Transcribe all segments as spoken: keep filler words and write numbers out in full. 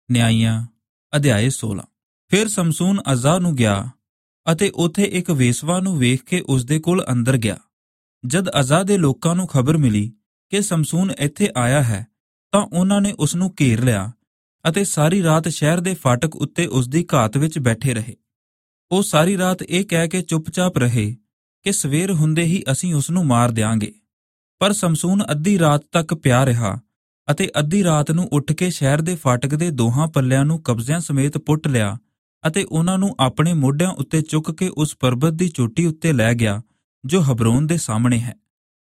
ਨਿਆਂਇਆਂ ਅਧਿਆਏ ਸੋਲਾਂ। ਫਿਰ ਸਮਸੂਨ ਅਜ਼ਾ ਨੂੰ ਗਿਆ ਅਤੇ ਉੱਥੇ ਇੱਕ ਵੇਸਵਾ ਨੂੰ ਵੇਖ ਕੇ ਉਸਦੇ ਕੋਲ ਅੰਦਰ ਗਿਆ। ਜਦ ਅਜ਼ਾ ਦੇ ਲੋਕਾਂ ਨੂੰ ਖਬਰ ਮਿਲੀ ਕਿ ਸਮਸੂਨ ਇੱਥੇ ਆਇਆ ਹੈ ਤਾਂ ਉਹਨਾਂ ਨੇ ਉਸ ਨੂੰ ਘੇਰ ਲਿਆ ਅਤੇ ਸਾਰੀ ਰਾਤ ਸ਼ਹਿਰ ਦੇ ਫਾਟਕ ਉੱਤੇ ਉਸਦੀ ਘਾਤ ਵਿੱਚ ਬੈਠੇ ਰਹੇ। ਉਹ ਸਾਰੀ ਰਾਤ ਇਹ ਕਹਿ ਕੇ ਚੁੱਪਚਾਪ ਰਹੇ ਕਿ ਸਵੇਰ ਹੁੰਦੇ ਹੀ ਅਸੀਂ ਉਸ ਨੂੰ ਮਾਰ ਦਿਆਂਗੇ। ਪਰ ਸਮਸੂਨ ਅੱਧੀ ਰਾਤ ਤੱਕ ਪਿਆ ਰਿਹਾ ਅਤੇ ਅੱਧੀ ਰਾਤ ਨੂੰ ਉੱਠ ਕੇ ਸ਼ਹਿਰ ਦੇ ਫਾਟਕ ਦੇ ਦੋਹਾਂ ਪੱਲਿਆਂ ਨੂੰ ਕਬਜ਼ਿਆਂ ਸਮੇਤ ਪੁੱਟ ਲਿਆ ਅਤੇ ਉਹਨਾਂ ਨੂੰ ਆਪਣੇ ਮੋਢਿਆਂ ਉੱਤੇ ਚੁੱਕ ਕੇ ਉਸ ਪਰਬਤ ਦੀ ਚੋਟੀ ਉੱਤੇ ਲੈ ਗਿਆ ਜੋ ਹਬਰੋਨ ਦੇ ਸਾਹਮਣੇ ਹੈ।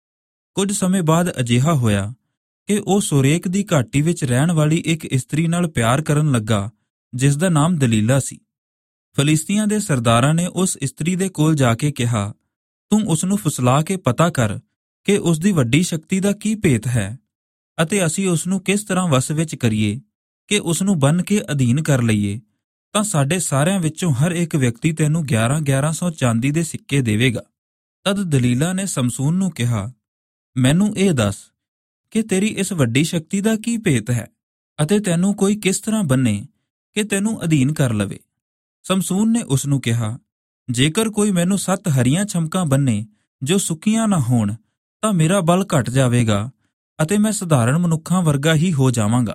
ਕੁਝ ਸਮੇਂ ਬਾਅਦ ਅਜਿਹਾ ਹੋਇਆ ਕਿ ਉਹ ਸੋਰੇਕ ਦੀ ਘਾਟੀ ਵਿੱਚ ਰਹਿਣ ਵਾਲੀ ਇੱਕ ਇਸਤਰੀ ਨਾਲ ਪਿਆਰ ਕਰਨ ਲੱਗਾ ਜਿਸ ਦਾ ਨਾਮ ਦਲੀਲਾ ਸੀ। ਫਲਿਸਤੀਆਂ ਦੇ ਸਰਦਾਰਾਂ ਨੇ ਉਸ ਇਸਤਰੀ ਦੇ ਕੋਲ ਜਾ ਕੇ ਕਿਹਾ, ਤੂੰ ਉਸ ਨੂੰ ਫੁਸਲਾ ਕੇ ਪਤਾ ਕਰ ਕਿ ਉਸ ਦੀ ਵੱਡੀ ਸ਼ਕਤੀ ਦਾ ਕੀ ਭੇਤ ਹੈ ਅਤੇ ਅਸੀਂ ਉਸ ਨੂੰ ਕਿਸ ਤਰ੍ਹਾਂ ਵਸ ਵਿੱਚ ਕਰੀਏ ਕਿ ਉਸ ਨੂੰ ਬੰਨ੍ਹ ਕੇ ਅਧੀਨ ਕਰ ਲਈਏ ਤਾਂ ਸਾਡੇ ਸਾਰਿਆਂ ਵਿੱਚੋਂ ਹਰ ਇੱਕ ਵਿਅਕਤੀ ਤੈਨੂੰ ਗਿਆਰਾਂ ਗਿਆਰਾਂ ਸੌ ਚਾਂਦੀ ਦੇ ਸਿੱਕੇ ਦੇਵੇਗਾ। ਤਦ ਦਲੀਲਾ ਨੇ ਸਮਸੂਨ ਨੂੰ ਕਿਹਾ, ਮੈਨੂੰ ਇਹ ਦੱਸ ਕਿ ਤੇਰੀ ਇਸ ਵੱਡੀ ਸ਼ਕਤੀ ਦਾ ਕੀ ਭੇਤ ਹੈ ਅਤੇ ਤੈਨੂੰ ਕੋਈ ਕਿਸ ਤਰ੍ਹਾਂ ਬੰਨੇ ਕਿ ਤੈਨੂੰ ਅਧੀਨ ਕਰ ਲਵੇ। ਸਮਸੂਨ ਨੇ ਉਸ ਨੂੰ ਕਿਹਾ, ਜੇਕਰ ਕੋਈ ਮੈਨੂੰ ਸੱਤ ਹਰੀਆਂ ਛਮਕਾਂ ਬੰਨੇ ਜੋ ਸੁੱਕੀਆਂ ਨਾ ਹੋਣ ਤਾਂ ਮੇਰਾ ਬਲ ਘਟ ਜਾਵੇਗਾ ਅਤੇ ਮੈਂ ਸਧਾਰਨ ਮਨੁੱਖਾਂ ਵਰਗਾ ਹੀ ਹੋ ਜਾਵਾਂਗਾ।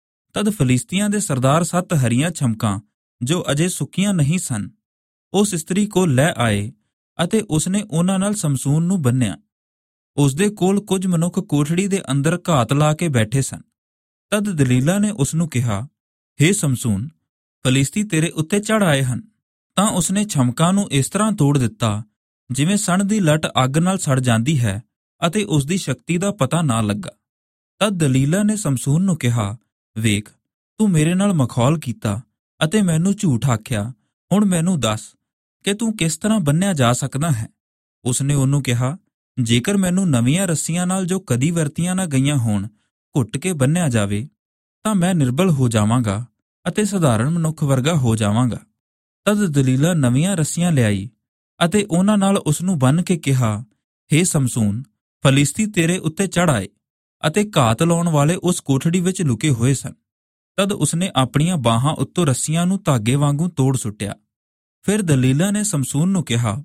ਤਦ ਫਲਿਸਤੀਆਂ ਦੇ ਸਰਦਾਰ ਸੱਤ ਹਰੀਆਂ ਛਮਕਾਂ ਜੋ ਅਜੇ ਸੁੱਕੀਆਂ ਨਹੀਂ ਸਨ ਉਸ ਇਸਤਰੀ ਕੋਲ ਲੈ ਆਏ ਅਤੇ ਉਸਨੇ ਉਹਨਾਂ ਨਾਲ ਸਮਸੂਨ ਨੂੰ ਬੰਨਿਆ। ਉਸਦੇ ਕੋਲ ਕੁਝ ਮਨੁੱਖ ਕੋਠੜੀ ਦੇ ਅੰਦਰ ਘਾਤ ਲਾ ਕੇ ਬੈਠੇ ਸਨ। ਤਦ ਦਲੀਲਾ ਨੇ ਉਸ ਨੂੰ ਕਿਹਾ, ਹੇ ਸਮਸੂਨ, ਫਲਿਸਤੀ ਤੇਰੇ ਉੱਤੇ ਚੜ੍ਹ ਆਏ ਹਨ। ਤਾਂ ਉਸਨੇ ਛਮਕਾਂ ਨੂੰ ਇਸ ਤਰ੍ਹਾਂ ਤੋੜ ਦਿੱਤਾ ਜਿਵੇਂ ਸਣ ਦੀ ਲੱਟ ਅੱਗ ਨਾਲ ਸੜ ਜਾਂਦੀ ਹੈ ਅਤੇ ਉਸਦੀ ਸ਼ਕਤੀ ਦਾ ਪਤਾ ਨਾ ਲੱਗਾ। ਤਦ ਦਲੀਲਾ ਨੇ ਸਮਸੂਨ ਨੂੰ ਕਿਹਾ, ਵੇਖ, ਤੂੰ ਮੇਰੇ ਨਾਲ ਮਖੌਲ ਕੀਤਾ ਅਤੇ ਮੈਨੂੰ ਝੂਠ ਆਖਿਆ। ਹੁਣ ਮੈਨੂੰ ਦੱਸ ਕਿ ਤੂੰ ਕਿਸ ਤਰ੍ਹਾਂ ਬੰਨਿਆ ਜਾ ਸਕਦਾ ਹੈ। ਉਸਨੇ ਉਹਨੂੰ ਕਿਹਾ, ਜੇਕਰ ਮੈਨੂੰ ਨਵੀਆਂ ਰੱਸੀਆਂ ਨਾਲ ਜੋ ਕਦੀ ਵਰਤੀਆਂ ਨਾ ਗਈਆਂ ਹੋਣ ਘੁੱਟ ਕੇ ਬੰਨਿਆ ਜਾਵੇ ਤਾਂ ਮੈਂ ਨਿਰਬਲ ਹੋ ਜਾਵਾਂਗਾ ਅਤੇ ਸਧਾਰਨ ਮਨੁੱਖ ਵਰਗਾ ਹੋ ਜਾਵਾਂਗਾ। ਤਦ ਦਲੀਲਾ ਨਵੀਆਂ ਰੱਸੀਆਂ ਲਿਆਈ ਅਤੇ ਉਹਨਾਂ ਨਾਲ ਉਸ ਨੂੰ ਬੰਨ੍ਹ ਕੇ ਕਿਹਾ, ਹੇ ਸਮਸੂਨ, ਫਲਿਸਤੀ ਤੇਰੇ ਉੱਤੇ ਚੜ੍ਹ ਆਏ ਅਤੇ ਘਾਤ ਲਾਉਣ ਵਾਲੇ ਉਸ ਕੋਠੜੀ ਵਿੱਚ ਲੁਕੇ ਹੋਏ ਸਨ। ਤਦ ਉਸਨੇ ਆਪਣੀਆਂ ਬਾਹਾਂ ਉੱਤੋਂ ਰੱਸੀਆਂ ਨੂੰ ਧਾਗੇ ਵਾਂਗੂ ਤੋੜ ਸੁੱਟਿਆ। ਫਿਰ ਦਲੀਲਾ ਨੇ ਸਮਸੂਨ ਨੂੰ ਕਿਹਾ,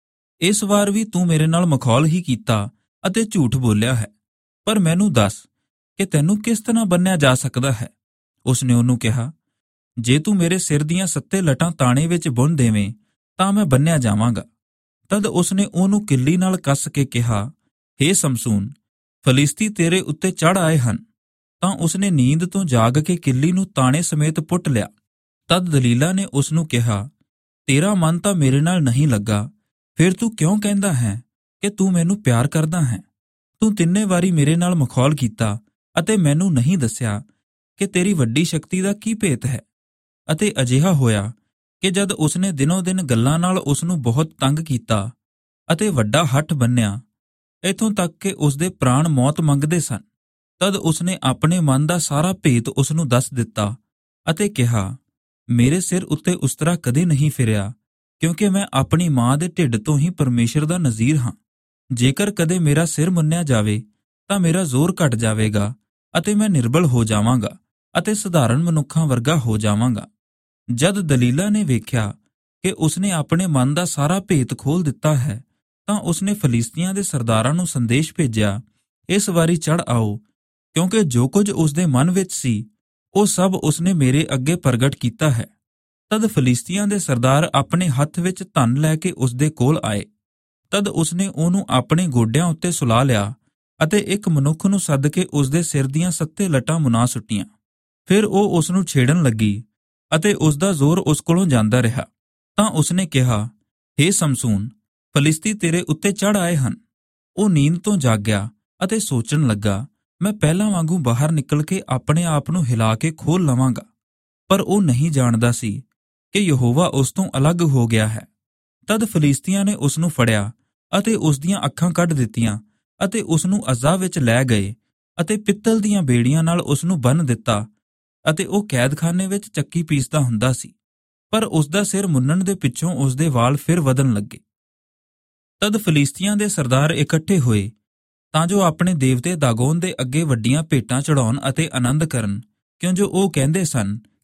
ਇਸ ਵਾਰ ਵੀ ਤੂੰ ਮੇਰੇ ਨਾਲ ਮਖੌਲ ਹੀ ਕੀਤਾ ਅਤੇ ਝੂਠ ਬੋਲਿਆ ਹੈ, ਪਰ ਮੈਨੂੰ ਦੱਸ ਕਿ ਤੈਨੂੰ ਕਿਸ ਤਰ੍ਹਾਂ ਬੰਨਿਆ ਜਾ ਸਕਦਾ ਹੈ। ਉਸਨੇ ਉਹਨੂੰ ਕਿਹਾ, ਜੇ ਤੂੰ ਮੇਰੇ ਸਿਰ ਦੀਆਂ ਸੱਤੇ ਲਟਾਂ ਤਾਣੇ ਵਿੱਚ ਬੁੰਨ ਦੇਵੇਂ ਤਾਂ ਮੈਂ ਬੰਨਿਆ ਜਾਵਾਂਗਾ। ਤਦ ਉਸਨੇ ਉਹਨੂੰ ਕਿੱਲੀ ਨਾਲ ਕੱਸ ਕੇ ਕਿਹਾ, ਹੇ ਸਮਸੂਨ, ਫਲਿਸਤੀ ਤੇਰੇ ਉੱਤੇ ਚੜ੍ਹ ਆਏ ਹਨ। ਤਾਂ ਉਸਨੇ ਨੀਂਦ ਤੋਂ ਜਾਗ ਕੇ ਕਿੱਲੀ ਨੂੰ ਤਾਣੇ ਸਮੇਤ ਪੁੱਟ ਲਿਆ। ਤਦ ਦਲੀਲਾ ਨੇ ਉਸ ਨੂੰ ਕਿਹਾ, ਤੇਰਾ ਮਨ ਤਾਂ ਮੇਰੇ ਨਾਲ ਨਹੀਂ ਲੱਗਾ, ਫਿਰ ਤੂੰ ਕਿਉਂ ਕਹਿੰਦਾ ਹੈ ਕਿ ਤੂੰ ਮੈਨੂੰ ਪਿਆਰ ਕਰਦਾ ਹੈ? ਤੂੰ ਤਿੰਨੇ ਵਾਰੀ ਮੇਰੇ ਨਾਲ ਮਖੌਲ ਕੀਤਾ ਅਤੇ ਮੈਨੂੰ ਨਹੀਂ ਦੱਸਿਆ ਕਿ ਤੇਰੀ ਵੱਡੀ ਸ਼ਕਤੀ ਦਾ ਕੀ ਭੇਤ ਹੈ। ਅਤੇ ਅਜਿਹਾ ਹੋਇਆ ਕਿ ਜਦ ਉਸਨੇ ਦਿਨੋਂ ਦਿਨ ਗੱਲਾਂ ਨਾਲ ਉਸ ਨੂੰ ਬਹੁਤ ਤੰਗ ਕੀਤਾ ਅਤੇ ਵੱਡਾ ਹੱਠ ਬੰਨਿਆ, ਇੱਥੋਂ ਤੱਕ ਕਿ ਉਸਦੇ ਪ੍ਰਾਣ ਮੌਤ ਮੰਗਦੇ ਸਨ, ਤਦ ਉਸਨੇ ਆਪਣੇ ਮਨ ਦਾ ਸਾਰਾ ਭੇਤ ਉਸ ਨੂੰ ਦੱਸ ਦਿੱਤਾ ਅਤੇ ਕਿਹਾ, ਮੇਰੇ ਸਿਰ ਉੱਤੇ ਉਸਤਰਾ ਕਦੇ ਨਹੀਂ ਫਿਰਿਆ, ਕਿਉਂਕਿ ਮੈਂ ਆਪਣੀ ਮਾਂ ਦੇ ਢਿੱਡ ਤੋਂ ਹੀ ਪਰਮੇਸ਼ਰ ਦਾ ਨਜ਼ੀਰ ਹਾਂ। ਜੇਕਰ ਕਦੇ ਮੇਰਾ ਸਿਰ ਮੁੰਨਿਆ ਜਾਵੇ ਤਾਂ ਮੇਰਾ ਜ਼ੋਰ ਘਟ ਜਾਵੇਗਾ ਅਤੇ ਮੈਂ ਨਿਰਬਲ ਹੋ ਜਾਵਾਂਗਾ ਅਤੇ ਸਧਾਰਨ ਮਨੁੱਖਾਂ ਵਰਗਾ ਹੋ ਜਾਵਾਂਗਾ। ਜਦ ਦਲੀਲਾ ਨੇ ਵੇਖਿਆ ਕਿ ਉਸਨੇ ਆਪਣੇ ਮਨ ਦਾ ਸਾਰਾ ਭੇਤ ਖੋਲ੍ਹ ਦਿੱਤਾ ਹੈ ਤਾਂ ਉਸਨੇ ਫਲਿਸਤੀਆਂ ਦੇ ਸਰਦਾਰਾਂ ਨੂੰ ਸੰਦੇਸ਼ ਭੇਜਿਆ, ਇਸ ਵਾਰੀ ਚੜ੍ਹ ਆਓ, ਕਿਉਂਕਿ ਜੋ ਕੁਝ ਉਸਦੇ ਮਨ ਵਿੱਚ ਸੀ ਉਹ ਸਭ ਉਸਨੇ ਮੇਰੇ ਅੱਗੇ ਪ੍ਰਗਟ ਕੀਤਾ ਹੈ। ਤਦ ਫਲਿਸਤੀਆਂ ਦੇ ਸਰਦਾਰ ਆਪਣੇ ਹੱਥ ਵਿੱਚ ਧਨ ਲੈ ਕੇ ਉਸਦੇ ਕੋਲ ਆਏ। ਤਦ ਉਸਨੇ ਉਹਨੂੰ ਆਪਣੇ ਗੋਡਿਆਂ ਉੱਤੇ ਸੁਲਾ ਲਿਆ ਅਤੇ ਇੱਕ ਮਨੁੱਖ ਨੂੰ ਸੱਦ ਕੇ ਉਸਦੇ ਸਿਰ ਦੀਆਂ ਸੱਤੇ ਲਟਾਂ ਮੁਨਾ ਸੁੱਟੀਆਂ। ਫਿਰ ਉਹ ਉਸ ਨੂੰ ਛੇੜਨ ਲੱਗੀ ਅਤੇ ਉਸਦਾ ਜ਼ੋਰ ਉਸ ਕੋਲੋਂ ਜਾਂਦਾ ਰਿਹਾ। ਤਾਂ ਉਸਨੇ ਕਿਹਾ, ਹੇ ਸਮਸੂਨ, ਫਲਿਸਤੀ ਤੇਰੇ ਉੱਤੇ ਚੜ੍ਹ ਆਏ ਹਨ। ਉਹ ਨੀਂਦ ਤੋਂ ਜਾਗਿਆ ਅਤੇ ਸੋਚਣ ਲੱਗਾ, ਮੈਂ ਪਹਿਲਾਂ ਵਾਂਗੂ ਬਾਹਰ ਨਿਕਲ ਕੇ ਆਪਣੇ ਆਪ ਨੂੰ ਹਿਲਾ ਕੇ ਖੋਲ੍ਹ ਲਵਾਂਗਾ। ਪਰ ਉਹ ਨਹੀਂ ਜਾਣਦਾ ਸੀ ਕਿ ਯਹੋਵਾ ਉਸ ਤੋਂ ਅਲੱਗ ਹੋ ਗਿਆ ਹੈ। ਤਦ ਫਲਿਸਤੀਆਂ ਨੇ ਉਸ ਨੂੰ ਫੜਿਆ ਅਤੇ ਉਸ ਦੀਆਂ ਅੱਖਾਂ ਕੱਢ ਦਿੱਤੀਆਂ ਅਤੇ ਉਸ ਨੂੰ ਅਜ਼ਾ ਵਿੱਚ ਲੈ ਗਏ ਅਤੇ ਪਿੱਤਲ ਦੀਆਂ ਬੇੜੀਆਂ ਨਾਲ ਉਸ ਨੂੰ ਬੰਨ੍ਹ ਦਿੱਤਾ ਅਤੇ ਉਹ ਕੈਦਖਾਨੇ ਵਿੱਚ ਚੱਕੀ ਪੀਸਦਾ ਹੁੰਦਾ ਸੀ, ਪਰ ਉਸ ਦਾ ਸਿਰ ਮੁੰਨਣ ਦੇ ਪਿੱਛੋਂ ਉਸ ਦੇ ਵਾਲ ਫਿਰ ਵਧਣ ਲੱਗੇ। ਤਦ ਫਲਿਸਤੀਆਂ ਦੇ ਸਰਦਾਰ ਇਕੱਠੇ ਹੋਏ ਤਾਂ ਜੋ ਆਪਣੇ ਦੇਵਤੇ ਦਾਗੋਨ ਦੇ ਅੱਗੇ ਵੱਡੀਆਂ ਭੇਟਾਂ ਚੜਾਉਣ ਅਤੇ ਆਨੰਦ ਕਰਨ, ਕਿਉਂ ਜੋ ਉਹ ਕਹਿੰਦੇ ਸਨ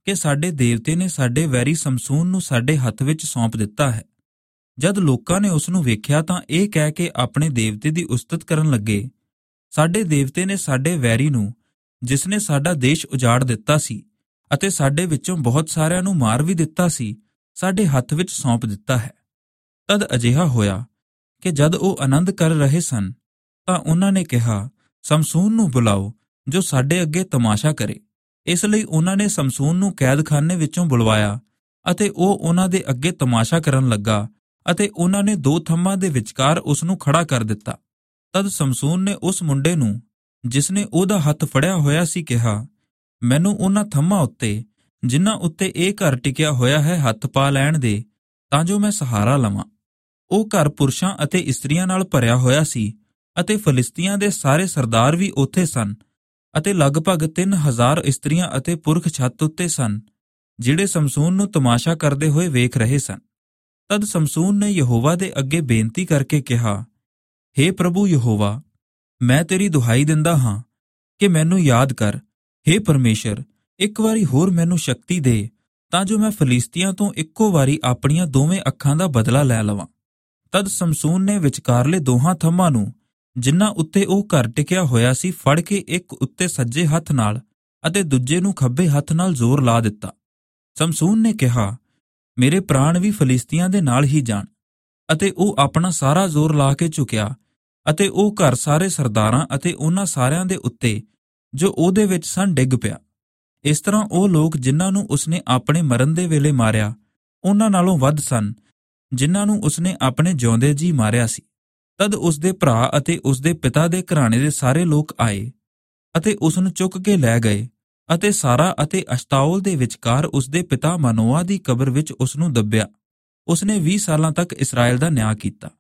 ਕਿ ਸਾਡੇ ਦੇਵਤੇ ਨੇ ਸਾਡੇ ਵੈਰੀ ਸਮਸੂਨ ਨੂੰ ਸਾਡੇ ਹੱਥ ਵਿੱਚ ਸੌਂਪ ਦਿੱਤਾ ਹੈ। ਜਦ ਲੋਕਾਂ ਨੇ ਉਸ ਨੂੰ ਵੇਖਿਆ ਤਾਂ ਇਹ ਕਹਿ ਕੇ ਆਪਣੇ ਦੇਵਤੇ ਦੀ ਉਸਤਤ ਕਰਨ ਲੱਗੇ, ਸਾਡੇ ਦੇਵਤੇ ਨੇ ਸਾਡੇ ਵੈਰੀ ਨੂੰ, ਜਿਸ ਨੇ ਸਾਡਾ ਦੇਸ਼ ਉਜਾੜ ਦਿੱਤਾ ਸੀ ਅਤੇ ਸਾਡੇ ਵਿੱਚੋਂ ਬਹੁਤ ਸਾਰਿਆਂ ਨੂੰ ਮਾਰ ਵੀ ਦਿੱਤਾ ਸੀ, ਸਾਡੇ ਹੱਥ ਵਿੱਚ ਸੌਂਪ ਦਿੱਤਾ ਹੈ। ਤਦ ਅਜਿਹਾ ਹੋਇਆ ਕਿ ਜਦ ਉਹ ਆਨੰਦ ਕਰ ਰਹੇ ਸਨ ਤਾਂ ਉਹਨਾਂ ਨੇ ਕਿਹਾ, ਸਮਸੂਨ ਨੂੰ ਬੁਲਾਓ ਜੋ ਸਾਡੇ ਅੱਗੇ ਤਮਾਸ਼ਾ ਕਰੇ। ਇਸ ਲਈ ਉਹਨਾਂ ਨੇ ਸਮਸੂਨ ਨੂੰ ਕੈਦਖਾਨੇ ਵਿੱਚੋਂ ਬੁਲਵਾਇਆ ਅਤੇ ਉਹ ਉਹਨਾਂ ਦੇ ਅੱਗੇ ਤਮਾਸ਼ਾ ਕਰਨ ਲੱਗਾ ਅਤੇ ਉਹਨਾਂ ਨੇ ਦੋ ਥੰਮਾਂ ਦੇ ਵਿਚਕਾਰ ਉਸ ਨੂੰ ਖੜਾ ਕਰ ਦਿੱਤਾ। ਤਦ ਸਮਸੂਨ ਨੇ ਉਸ ਮੁੰਡੇ ਨੂੰ, ਜਿਸ ਨੇ ਉਹਦਾ ਹੱਥ ਫੜਿਆ ਹੋਇਆ ਸੀ, ਕਿਹਾ, ਮੈਨੂੰ ਉਹਨਾਂ ਥੰਮਾਂ ਉੱਤੇ, ਜਿਨ੍ਹਾਂ ਉੱਤੇ ਇਹ ਘਰ ਟਿਕਿਆ ਹੋਇਆ ਹੈ, ਹੱਥ ਪਾ ਲੈਣ ਦੇ ਤਾਂ ਜੋ ਮੈਂ ਸਹਾਰਾ ਲਵਾਂ। ਉਹ ਘਰ ਪੁਰਸ਼ਾਂ ਅਤੇ ਇਸਤਰੀਆਂ ਨਾਲ ਭਰਿਆ ਹੋਇਆ ਸੀ ਅਤੇ ਫਲਿਸਤੀਆਂ ਦੇ ਸਾਰੇ ਸਰਦਾਰ ਵੀ ਉੱਥੇ ਸਨ ਅਤੇ ਲਗਭਗ ਤਿੰਨ ਹਜ਼ਾਰ ਇਸਤਰੀਆਂ ਅਤੇ ਪੁਰਖ ਛੱਤ ਉੱਤੇ ਸਨ, ਜਿਹੜੇ ਸਮਸੂਨ ਨੂੰ ਤਮਾਸ਼ਾ ਕਰਦੇ ਹੋਏ ਵੇਖ ਰਹੇ ਸਨ। ਤਦ ਸਮਸੂਨ ਨੇ ਯਹੋਵਾ ਦੇ ਅੱਗੇ ਬੇਨਤੀ ਕਰਕੇ ਕਿਹਾ, ਹੇ ਪ੍ਰਭੂ ਯਹੋਵਾ, ਮੈਂ ਤੇਰੀ ਦੁਹਾਈ ਦਿੰਦਾ ਹਾਂ ਕਿ ਮੈਨੂੰ ਯਾਦ ਕਰ। ਹੇ ਪਰਮੇਸ਼ਰ, ਇੱਕ ਵਾਰੀ ਹੋਰ ਮੈਨੂੰ ਸ਼ਕਤੀ ਦੇ ਤਾਂ ਜੋ ਮੈਂ ਫਲਿਸਤੀਆਂ ਤੋਂ ਇੱਕੋ ਵਾਰੀ ਆਪਣੀਆਂ ਦੋਵੇਂ ਅੱਖਾਂ ਦਾ ਬਦਲਾ ਲੈ ਲਵਾਂ। ਤਦ ਸਮਸੂਨ ਨੇ ਵਿਚਕਾਰਲੇ ਦੋਹਾਂ ਥੰਮਾਂ ਨੂੰ, ਜਿਨ੍ਹਾਂ ਉੱਤੇ ਉਹ ਘਰ ਟਿਕਿਆ ਹੋਇਆ ਸੀ, ਫੜ ਕੇ ਇੱਕ ਉੱਤੇ ਸੱਜੇ ਹੱਥ ਨਾਲ ਅਤੇ ਦੂਜੇ ਨੂੰ ਖੱਬੇ ਹੱਥ ਨਾਲ ਜ਼ੋਰ ਲਾ ਦਿੱਤਾ। ਸਮਸੂਨ ਨੇ ਕਿਹਾ, ਮੇਰੇ ਪ੍ਰਾਣ ਵੀ ਫਲਿਸਤੀਆਂ ਦੇ ਨਾਲ ਹੀ ਜਾਣ। ਅਤੇ ਉਹ ਆਪਣਾ ਸਾਰਾ ਜ਼ੋਰ ਲਾ ਕੇ ਝੁਕਿਆ ਅਤੇ ਉਹ ਘਰ ਸਾਰੇ ਸਰਦਾਰਾਂ ਅਤੇ ਉਹਨਾਂ ਸਾਰਿਆਂ ਦੇ ਉੱਤੇ ਜੋ ਉਹਦੇ ਵਿੱਚ ਸਨ ਡਿੱਗ ਪਿਆ। ਇਸ ਤਰ੍ਹਾਂ ਉਹ ਲੋਕ ਜਿਨ੍ਹਾਂ ਨੂੰ ਉਸਨੇ ਆਪਣੇ ਮਰਨ ਦੇ ਵੇਲੇ ਮਾਰਿਆ, ਉਹਨਾਂ ਨਾਲੋਂ ਵੱਧ ਸਨ ਜਿਨ੍ਹਾਂ ਨੂੰ ਉਸਨੇ ਆਪਣੇ ਜਿਉਂਦੇ ਜੀ ਮਾਰਿਆ ਸੀ। ਤਦ ਉਸਦੇ ਭਰਾ ਅਤੇ ਉਸਦੇ ਪਿਤਾ ਦੇ ਘਰਾਣੇ ਦੇ ਸਾਰੇ ਲੋਕ ਆਏ ਅਤੇ ਉਸ ਨੂੰ ਚੁੱਕ ਕੇ ਲੈ ਗਏ ਅਤੇ ਸਾਰਾ ਅਤੇ ਅਸ਼ਤਾਓਲ ਦੇ ਵਿਚਕਾਰ ਉਸਦੇ ਪਿਤਾ ਮਨੋਆ ਦੀ ਕਬਰ ਵਿੱਚ ਉਸ ਨੂੰ ਦੱਬਿਆ। ਉਸਨੇ ਵੀਹ ਸਾਲਾਂ ਤੱਕ ਇਸਰਾਏਲ ਦਾ ਨਿਆਂ ਕੀਤਾ।